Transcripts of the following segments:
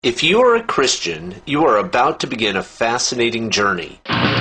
If you are a Christian, you are about to begin a fascinating journey.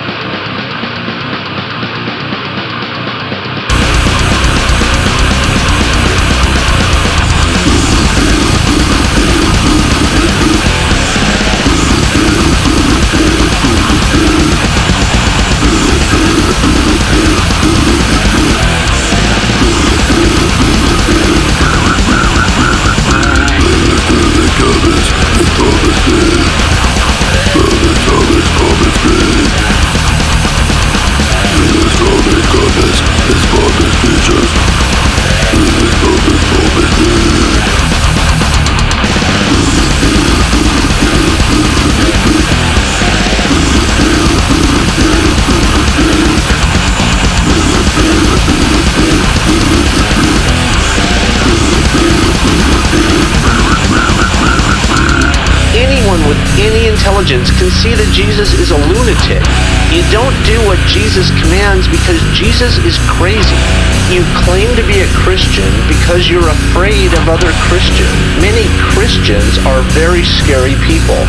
Anyone with any intelligence can see that Jesus is a lunatic. You don't do what Jesus commands because Jesus is crazy. You claim to be a Christian because you're afraid of other Christians. Many Christians are very scary people.